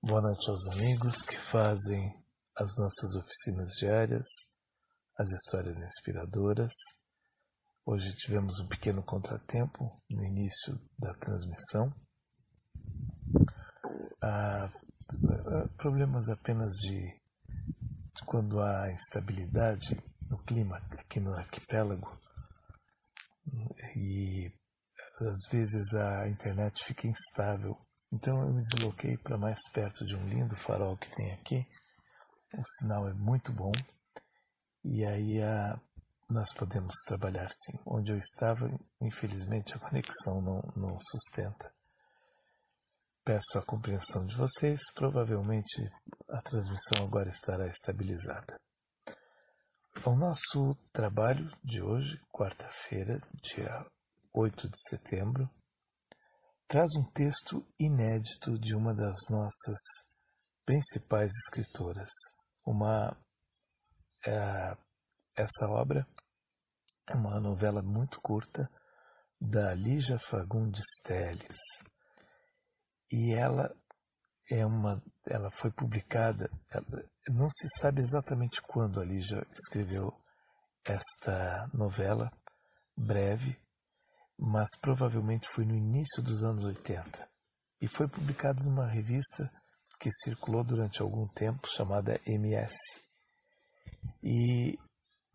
Boa noite aos amigos que fazem as nossas oficinas diárias, as histórias inspiradoras. Hoje tivemos um pequeno contratempo no início da transmissão. Problemas apenas de quando há instabilidade no clima aqui no arquipélago e às vezes a internet fica instável. Então eu me desloquei para mais perto de um lindo farol que tem aqui. O sinal é muito bom e aí nós podemos trabalhar sim. Onde eu estava, infelizmente, a conexão não sustenta. Peço a compreensão de vocês. Provavelmente a transmissão agora estará estabilizada. O nosso trabalho de hoje, quarta-feira, dia 8 de setembro, traz um texto inédito de uma das nossas principais escritoras. Essa obra é uma novela muito curta da Lígia Fagundes Telles. E ela foi publicada, não se sabe exatamente quando a Lígia escreveu esta novela breve, mas provavelmente foi no início dos anos 80. E foi publicado numa revista que circulou durante algum tempo, chamada MS. E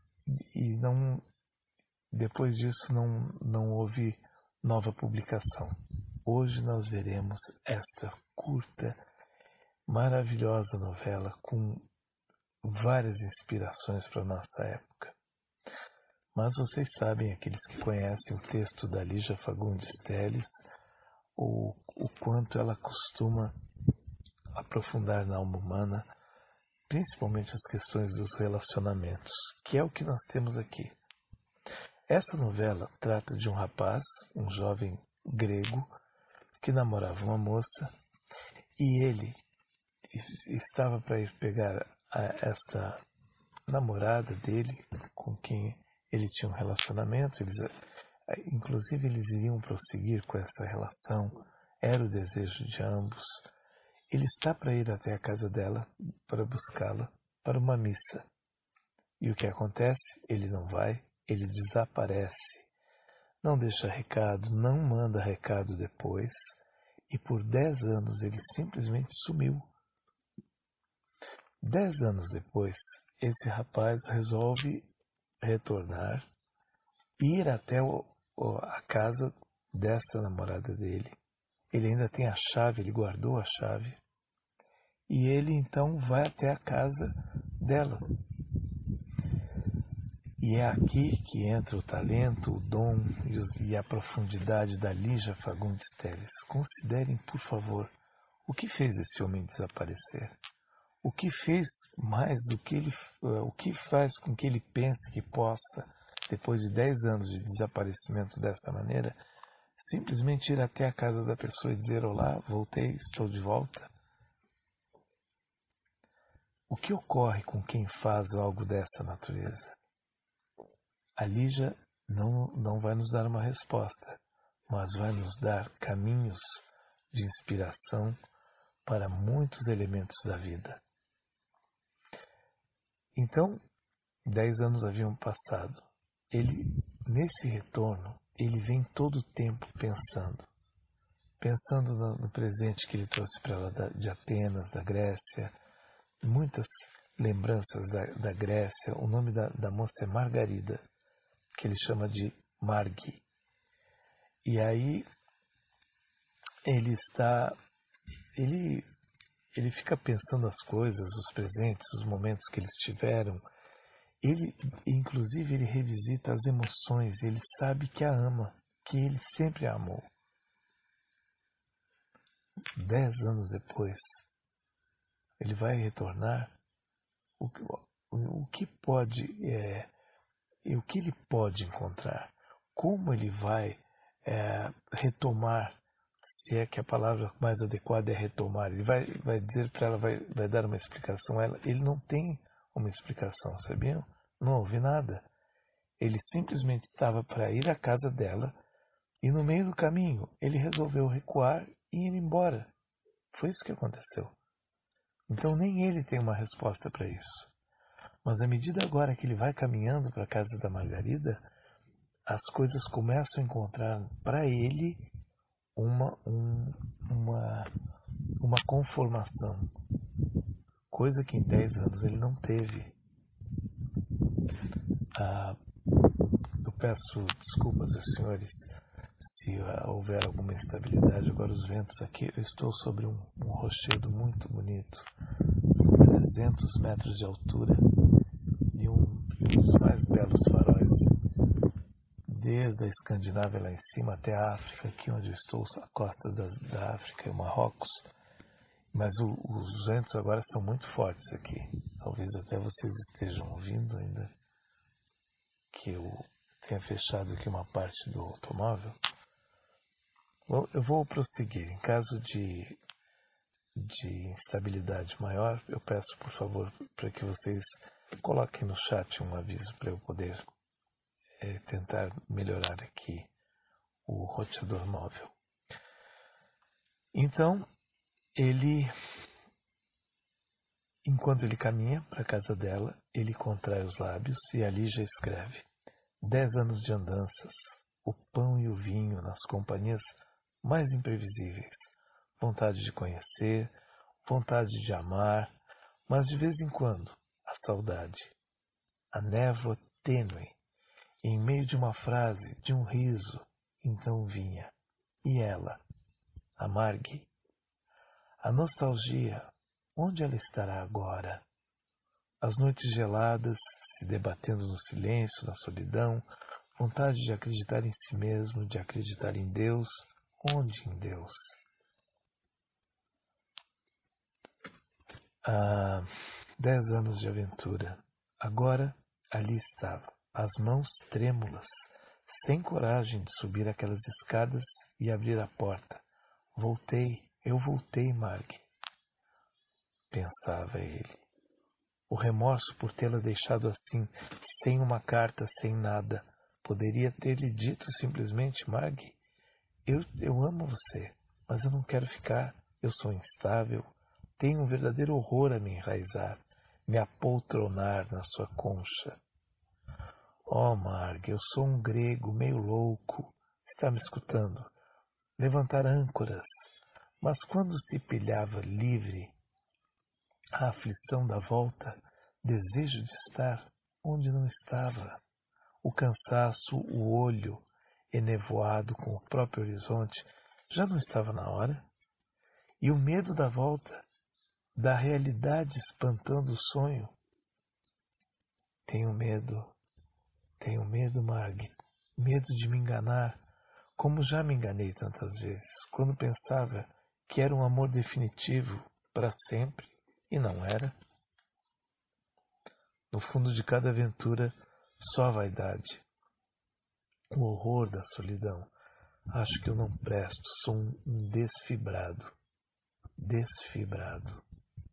depois disso não houve nova publicação. Hoje nós veremos esta curta, maravilhosa novela com várias inspirações para a nossa época. Mas vocês sabem, aqueles que conhecem o texto da Lígia Fagundes Telles, o quanto ela costuma aprofundar na alma humana, principalmente as questões dos relacionamentos, que é o que nós temos aqui. Essa novela trata de um rapaz, um jovem grego, que namorava uma moça, e ele estava para ir pegar esta namorada dele, com quem ele tinha um relacionamento. Inclusive eles iriam prosseguir com essa relação, era o desejo de ambos. Ele está para ir até a casa dela para buscá-la para uma missa. E o que acontece? Ele não vai, ele desaparece. Não deixa recado, não manda recado depois. E por 10 anos ele simplesmente sumiu. 10 anos depois, esse rapaz resolve retornar, ir até a casa dessa namorada dele. Ele ainda tem a chave, ele guardou a chave. E ele então vai até a casa dela. E é aqui que entra o talento, o dom e a profundidade da Lígia Fagundes Telles. Considerem, por favor, o que fez esse homem desaparecer. O que fez mais do que o que faz com que ele pense que possa, depois de 10 anos de desaparecimento dessa maneira, simplesmente ir até a casa da pessoa e dizer: olá, voltei, estou de volta. O que ocorre com quem faz algo dessa natureza? A Lígia não vai nos dar uma resposta, mas vai nos dar caminhos de inspiração para muitos elementos da vida. Então, 10 anos haviam passado. Nesse retorno, ele vem todo o tempo pensando no presente que ele trouxe para ela de Atenas, da Grécia, muitas lembranças da Grécia. O nome da moça é Margarida, que ele chama de Margi. E aí ele fica pensando as coisas, os presentes, os momentos que eles tiveram. Inclusive, ele revisita as emoções. Ele sabe que a ama, que ele sempre a amou. 10 anos depois, ele vai retornar. O que ele pode encontrar? Como ele vai retomar? Se é que a palavra mais adequada é retomar. Ele vai dizer para ela, vai dar uma explicação a ela. Ele não tem uma explicação, sabiam? Não houve nada. Ele simplesmente estava para ir à casa dela e no meio do caminho ele resolveu recuar e ir embora. Foi isso que aconteceu. Então nem ele tem uma resposta para isso. Mas à medida agora que ele vai caminhando para a casa da Margarida, as coisas começam a encontrar para ele uma conformação, coisa que em 10 anos ele não teve. Eu peço desculpas aos senhores se houver alguma instabilidade. Agora os ventos aqui, eu estou sobre um rochedo muito bonito, são 300 metros de altura e um dos mais belos faróis, desde a Escandinávia lá em cima até a África, aqui onde eu estou, a costa da África e o Marrocos. Mas os ventos agora são muito fortes aqui. Talvez até vocês estejam ouvindo ainda que eu tenha fechado aqui uma parte do automóvel. Bom, eu vou prosseguir. Em caso de instabilidade maior, eu peço, por favor, para que vocês coloquem no chat um aviso para eu poder tentar melhorar aqui o roteador móvel. Então, enquanto ele caminha para a casa dela, ele contrai os lábios e ali já escreve: 10 anos de andanças, o pão e o vinho nas companhias mais imprevisíveis, vontade de conhecer, vontade de amar, mas de vez em quando a saudade, a névoa tênue, em meio de uma frase, de um riso, então vinha. E ela, a Margie, a nostalgia, onde ela estará agora? As noites geladas, se debatendo no silêncio, na solidão, vontade de acreditar em si mesmo, de acreditar em Deus. Onde em Deus? 10 anos de aventura. Agora ali estava, as mãos trêmulas, sem coragem de subir aquelas escadas e abrir a porta. Eu voltei, Margie, pensava ele. O remorso por tê-la deixado assim, sem uma carta, sem nada. Poderia ter-lhe dito simplesmente: Margie, eu amo você, mas eu não quero ficar. Eu sou instável. Tenho um verdadeiro horror a me enraizar, me apoltronar na sua concha. Oh, Margie, eu sou um grego meio louco. Está me escutando? Levantar âncoras. Mas quando se pilhava livre, a aflição da volta, desejo de estar onde não estava, o cansaço, o olho enevoado com o próprio horizonte, já não estava na hora? E o medo da volta, da realidade espantando o sonho? Tenho medo, Margie, medo de me enganar, como já me enganei tantas vezes, quando pensava que era um amor definitivo, para sempre, e não era. No fundo de cada aventura, só a vaidade, o horror da solidão. Acho que eu não presto, sou um desfibrado. Desfibrado.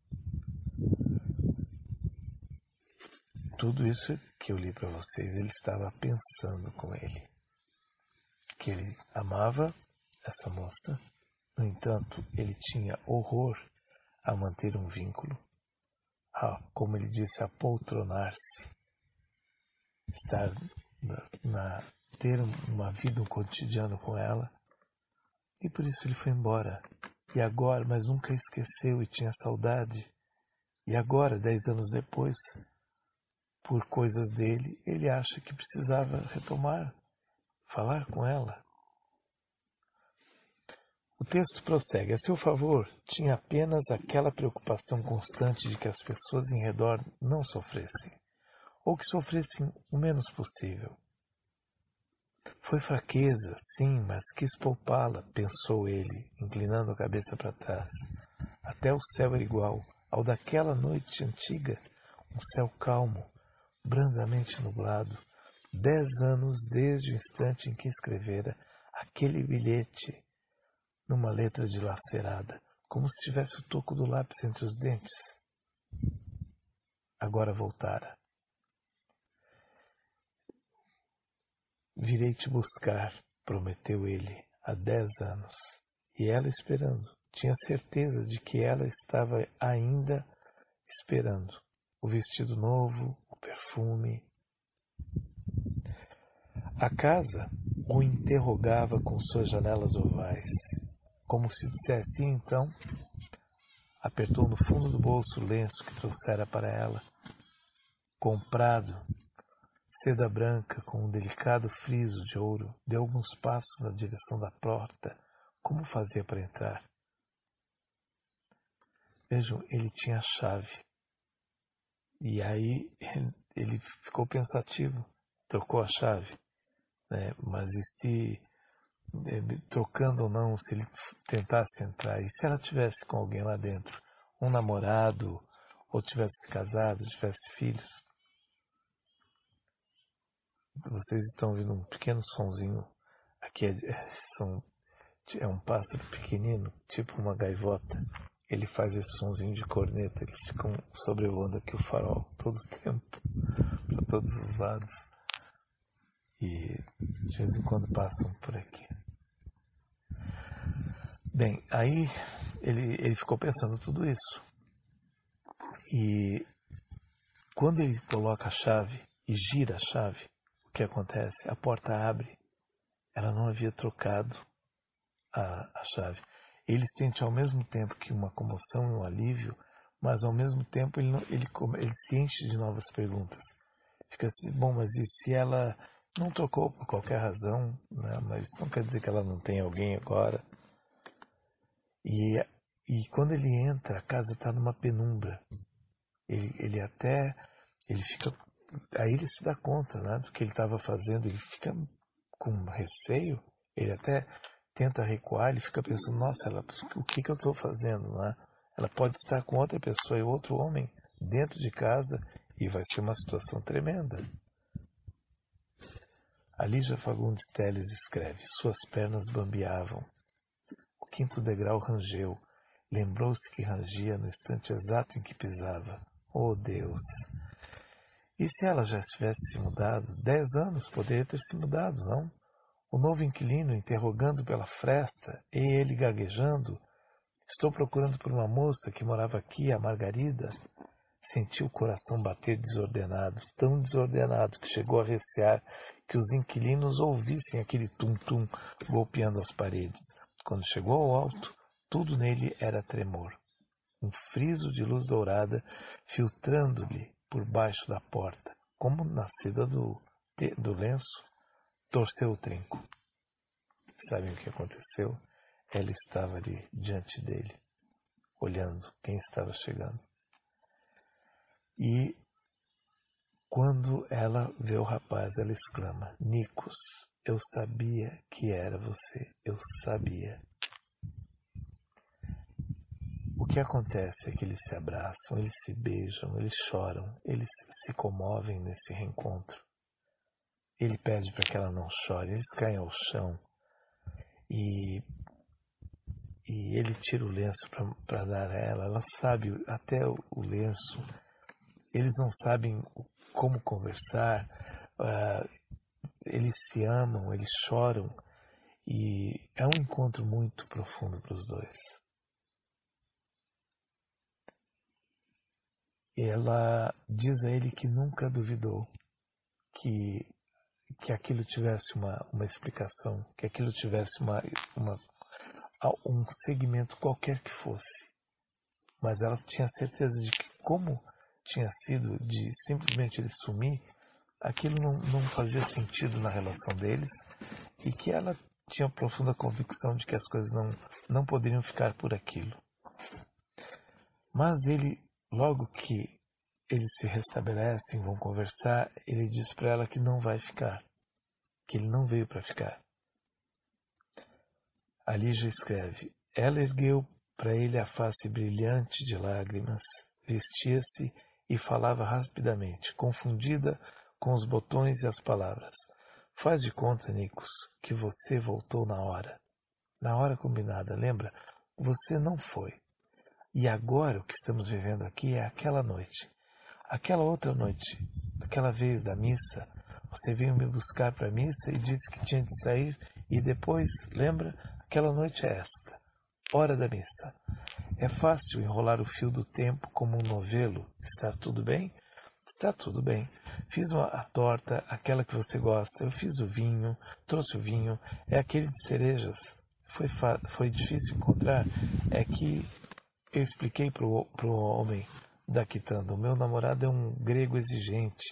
Tudo isso que eu li para vocês, ele estava pensando com ele. Que ele amava essa moça, no entanto, ele tinha horror a manter um vínculo, como ele disse, a poltronar-se, estar ter uma vida, um cotidiano com ela, e por isso ele foi embora. E agora, mas nunca esqueceu e tinha saudade. E agora, 10 anos depois, por coisas dele, ele acha que precisava retomar, falar com ela. O texto prossegue. A seu favor, tinha apenas aquela preocupação constante de que as pessoas em redor não sofressem, ou que sofressem o menos possível. Foi fraqueza, sim, mas quis poupá-la, pensou ele, inclinando a cabeça para trás. Até o céu era igual ao daquela noite antiga, um céu calmo, brandamente nublado. 10 anos desde o instante em que escrevera aquele bilhete numa letra dilacerada, como se tivesse o toco do lápis entre os dentes. Agora voltara. Virei te buscar, prometeu ele, há 10 anos, e ela esperando. tinha certeza de que ela estava ainda esperando o vestido novo, o perfume. A casa o interrogava com suas janelas ovais, como se dissesse, então, apertou no fundo do bolso o lenço que trouxera para ela, comprado, seda branca com um delicado friso de ouro, deu alguns passos na direção da porta. Como fazia para entrar? Vejam, ele tinha a chave. E aí ele ficou pensativo, trocou a chave, né? Mas e se, trocando ou não, se ele tentasse entrar, e se ela tivesse com alguém lá dentro, um namorado, ou tivesse casado, tivesse filhos? Vocês estão ouvindo um pequeno sonzinho, aqui é um pássaro pequenino, tipo uma gaivota. Ele faz esse sonzinho de corneta, eles ficam sobrevoando aqui o farol todo o tempo, para todos os lados. E de vez em quando passam por aqui. Bem, aí ele ficou pensando tudo isso. E quando ele coloca a chave e gira a chave, o que acontece? A porta abre. Ela não havia trocado a chave. Ele sente ao mesmo tempo que uma comoção e um alívio, mas ao mesmo tempo ele se enche de novas perguntas. Fica assim, bom, mas e se ela não trocou por qualquer razão, né? Mas isso não quer dizer que ela não tem alguém agora. E quando ele entra, a casa está numa penumbra. Ele fica, aí ele se dá conta, né, do que ele estava fazendo. Ele fica com receio. Ele até tenta recuar. Ele fica pensando, nossa, o que eu estou fazendo, né? Ela pode estar com outra pessoa e outro homem dentro de casa e vai ser uma situação tremenda. A Lígia Fagundes Telles escreve, suas pernas bambeavam. O quinto degrau rangeu. Lembrou-se que rangia no instante exato em que pisava. Oh, Deus! E se ela já tivesse se mudado? 10 anos poderia ter se mudado, não? O novo inquilino interrogando pela fresta, e ele gaguejando. Estou procurando por uma moça que morava aqui, a Margarida. Sentiu o coração bater desordenado, tão desordenado que chegou a recear que os inquilinos ouvissem aquele tum-tum golpeando as paredes. Quando chegou ao alto, tudo nele era tremor. Um friso de luz dourada filtrando-lhe por baixo da porta, como nascida do lenço, torceu o trinco. Sabem o que aconteceu? Ela estava ali diante dele, olhando quem estava chegando. E quando ela vê o rapaz, ela exclama, Nikos, eu sabia que era você, eu sabia. O que acontece é que eles se abraçam, eles se beijam, eles choram, eles se comovem nesse reencontro. Ele pede para que ela não chore, eles caem ao chão e ele tira o lenço para dar a ela. Ela sabe até o lenço. Eles não sabem como conversar, eles se amam, eles choram e é um encontro muito profundo para os dois. Ela diz a ele que nunca duvidou que aquilo tivesse uma explicação, que aquilo tivesse um segmento qualquer que fosse. Mas ela tinha certeza de que, como tinha sido de simplesmente ele sumir, aquilo não fazia sentido na relação deles e que ela tinha profunda convicção de que as coisas não poderiam ficar por aquilo. Mas ele, logo que eles se restabelecem, vão conversar, ele diz para ela que não vai ficar, que ele não veio para ficar. A Lígia escreve, ela ergueu para ele a face brilhante de lágrimas, vestia-se e falava rapidamente, confundida com os botões e as palavras. Faz de conta, Nikos, que você voltou na hora combinada, lembra? Você não foi. E agora o que estamos vivendo aqui é aquela noite. Aquela outra noite, aquela vez da missa, você veio me buscar para a missa e disse que tinha de sair e depois, lembra? Aquela noite é esta. hora da missa. É fácil enrolar o fio do tempo como um novelo. Está tudo bem? Está tudo bem. Fiz a torta, aquela que você gosta. Eu fiz o vinho, trouxe o vinho. É aquele de cerejas. Foi difícil encontrar. É que eu expliquei para o homem da quitanda. O meu namorado é um grego exigente.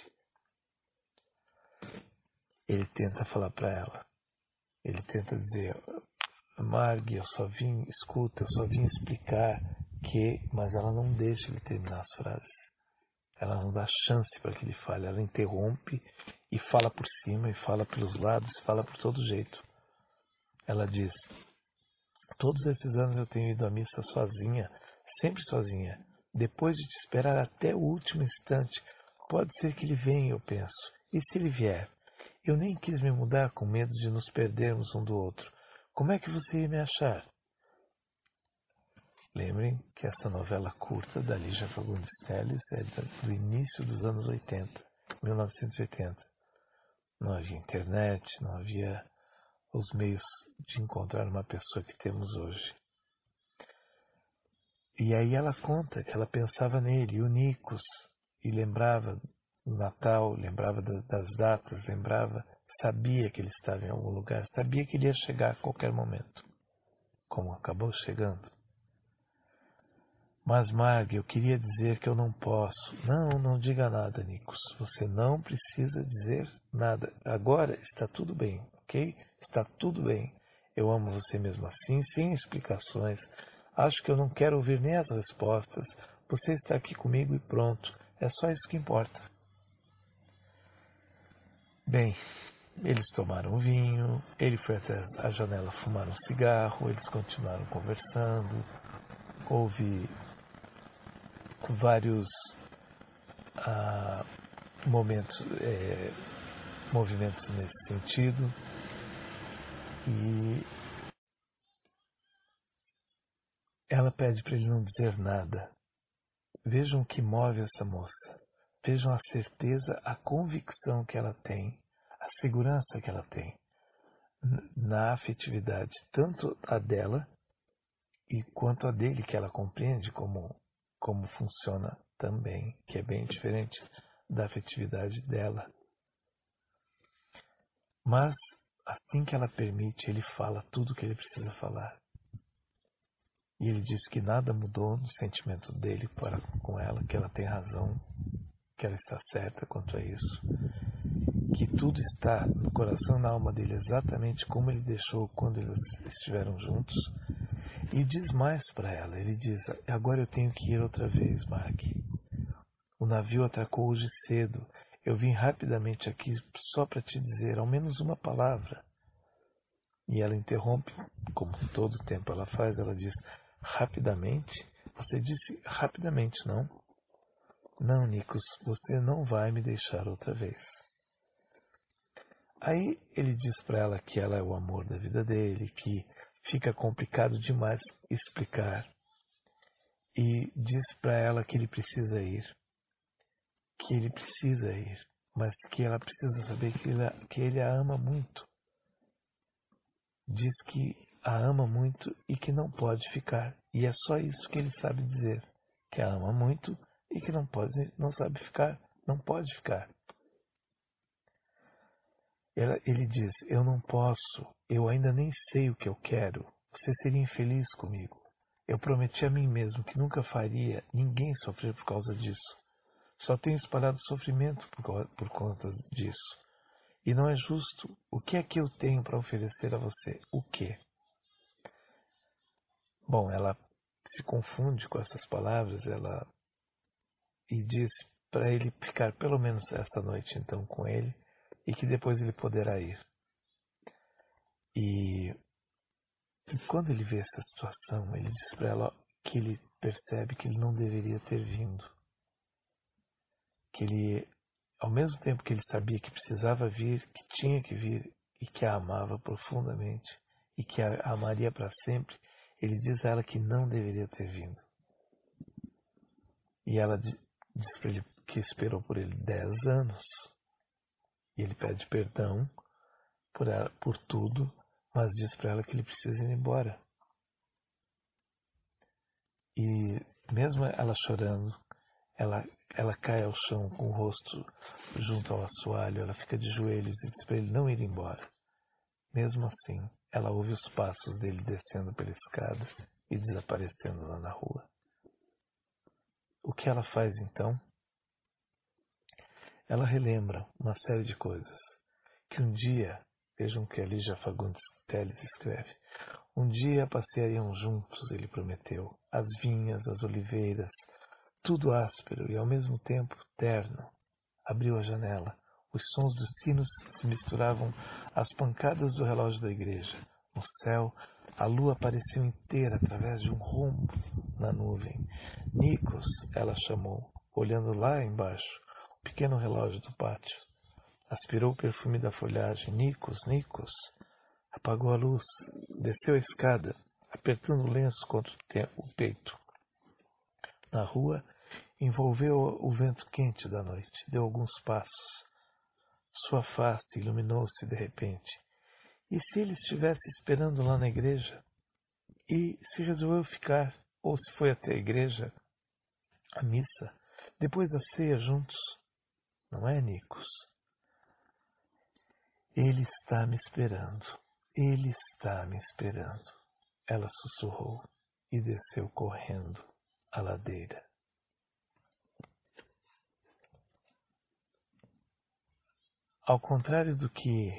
Ele tenta falar para ela. Ele tenta dizer, Marg, eu só vim explicar que... Mas ela não deixa ele terminar as frases. Ela não dá chance para que ele fale. Ela interrompe e fala por cima, e fala pelos lados, e fala por todo jeito. Ela diz, todos esses anos eu tenho ido à missa sozinha, sempre sozinha. Depois de te esperar até o último instante, pode ser que ele venha, eu penso. E se ele vier? Eu nem quis me mudar com medo de nos perdermos um do outro. Como é que você ia me achar? Lembrem que essa novela curta da Lígia Fagundes Telles é do início dos anos 80, 1980. Não havia internet, não havia os meios de encontrar uma pessoa que temos hoje. E aí ela conta que ela pensava nele, e o Nicos, e lembrava do Natal, lembrava das datas, sabia que ele estava em algum lugar, sabia que ele ia chegar a qualquer momento, como acabou chegando. Mas, Mag, eu queria dizer que eu não posso. Não diga nada, Nicos. Você não precisa dizer nada. Agora está tudo bem, ok? Está tudo bem. Eu amo você mesmo assim, sem explicações. Acho que eu não quero ouvir nem as respostas. Você está aqui comigo e pronto. É só isso que importa. Bem, eles tomaram vinho, ele foi até a janela fumar um cigarro, eles continuaram conversando. Houve vários movimentos nesse sentido, e ela pede para ele não dizer nada. Vejam o que move essa moça. Vejam a certeza, a convicção que ela tem, a segurança que ela tem na afetividade, tanto a dela e quanto a dele, que ela compreende como funciona também, que é bem diferente da afetividade dela. Mas, assim que ela permite, ele fala tudo o que ele precisa falar. E ele diz que nada mudou no sentimento dele para com ela, que ela tem razão, que ela está certa quanto a isso. Que tudo está no coração e na alma dele exatamente como ele deixou quando eles estiveram juntos. E diz mais para ela, ele diz, agora eu tenho que ir outra vez, Mark. O navio atracou hoje cedo. Eu vim rapidamente aqui só para te dizer ao menos uma palavra. E ela interrompe, como todo tempo ela faz, ela diz, rapidamente? Você disse rapidamente, não? Não, Nicos, você não vai me deixar outra vez. Aí ele diz para ela que ela é o amor da vida dele, que fica complicado demais explicar. E diz para ela que ele precisa ir. Mas que ela precisa saber que ele a ama muito. Diz que a ama muito e que não pode ficar. E é só isso que ele sabe dizer. Que a ama muito e que não sabe ficar, não pode ficar. Ele diz, eu não posso, eu ainda nem sei o que eu quero. Você seria infeliz comigo. Eu prometi a mim mesmo que nunca faria ninguém sofrer por causa disso. Só tenho espalhado sofrimento por conta disso. E não é justo. O que é que eu tenho para oferecer a você? O quê? Bom, ela se confunde com essas palavras, e diz para ele ficar pelo menos esta noite então com ele e que depois ele poderá ir. E quando ele vê essa situação, ele diz para ela que ele percebe que ele não deveria ter vindo. Que ele, ao mesmo tempo que ele sabia que precisava vir, que tinha que vir e que a amava profundamente e que a amaria para sempre, ele diz a ela que não deveria ter vindo. E ela diz para ele que esperou por ele 10 anos. E ele pede perdão por tudo, mas diz para ela que ele precisa ir embora. E mesmo ela chorando, ela cai ao chão com o rosto junto ao assoalho, ela fica de joelhos e diz para ele não ir embora. Mesmo assim, ela ouve os passos dele descendo pela escada e desaparecendo lá na rua. O que ela faz então? Ela relembra uma série de coisas. Que um dia, vejam que a Lígia Fagundes Telles escreve, um dia passeariam juntos, ele prometeu, as vinhas, as oliveiras, tudo áspero e ao mesmo tempo terno. Abriu a janela. Os sons dos sinos se misturavam às pancadas do relógio da igreja. No céu, a lua apareceu inteira através de um rombo na nuvem. Nikos, ela chamou, olhando lá embaixo, o pequeno relógio do pátio. Aspirou o perfume da folhagem. Nikos, Nikos. Apagou a luz. Desceu a escada, apertando o lenço contra o peito. Na rua, envolveu o vento quente da noite. Deu alguns passos. Sua face iluminou-se de repente. E se ele estivesse esperando lá na igreja? E se resolveu ficar, ou se foi até a igreja, a missa, depois da ceia juntos? Não é, Nikos? Ele está me esperando. Ele está me esperando. Ela sussurrou e desceu correndo a ladeira. Ao contrário do que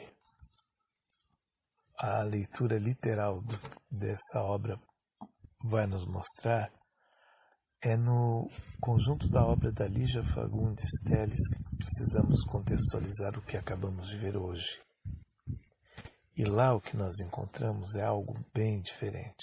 a leitura literal dessa obra vai nos mostrar, é no conjunto da obra da Lígia Fagundes Telles que precisamos contextualizar o que acabamos de ver hoje. E lá o que nós encontramos é algo bem diferente.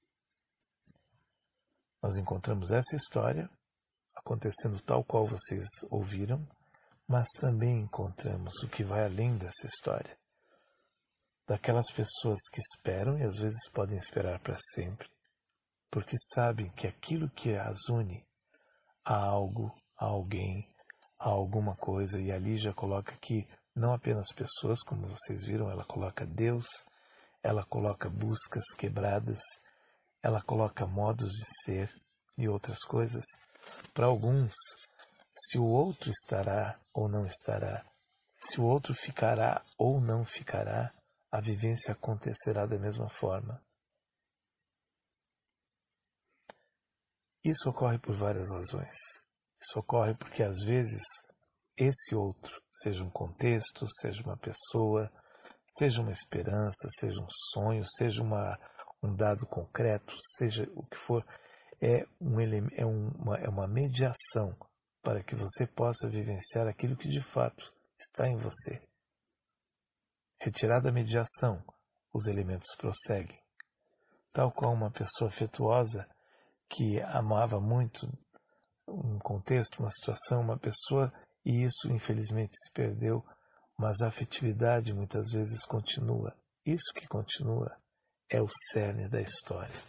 Nós encontramos essa história acontecendo tal qual vocês ouviram, mas também encontramos o que vai além dessa história. Daquelas pessoas que esperam e às vezes podem esperar para sempre, porque sabem que aquilo que as une a algo, a alguém, a alguma coisa, e ali já coloca aqui não apenas pessoas, como vocês viram, ela coloca Deus, ela coloca buscas quebradas, ela coloca modos de ser e outras coisas. Para alguns, se o outro estará ou não estará, se o outro ficará ou não ficará, a vivência acontecerá da mesma forma. Isso ocorre por várias razões. Isso ocorre porque, às vezes, esse outro, seja um contexto, seja uma pessoa, seja uma esperança, seja um sonho, seja um dado concreto, seja o que for, é uma mediação para que você possa vivenciar aquilo que de fato está em você. Retirada a mediação, os elementos prosseguem. Tal qual uma pessoa afetuosa que amava muito um contexto, uma situação, uma pessoa, e isso infelizmente se perdeu, mas a afetividade muitas vezes continua. Isso que continua é o cerne da história.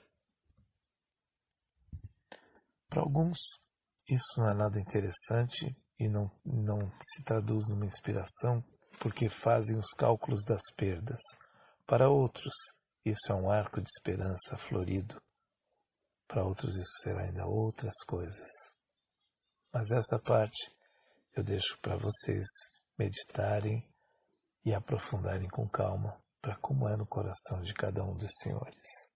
Para alguns, isso não é nada interessante e não se traduz numa inspiração porque fazem os cálculos das perdas. Para outros, isso é um arco de esperança florido. Para outros, isso será ainda outras coisas. Mas essa parte eu deixo para vocês meditarem e aprofundarem com calma para como é no coração de cada um dos senhores.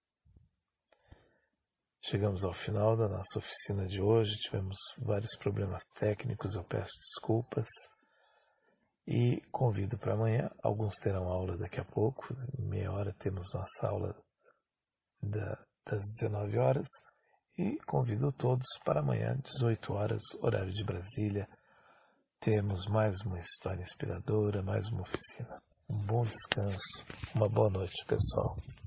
Chegamos ao final da nossa oficina de hoje, tivemos vários problemas técnicos, eu peço desculpas e convido para amanhã. Alguns terão aula daqui a pouco, em meia hora temos nossa aula das 19 horas e convido todos para amanhã, 18 horas, horário de Brasília. Temos mais uma história inspiradora, mais uma oficina. Um bom descanso, uma boa noite, pessoal.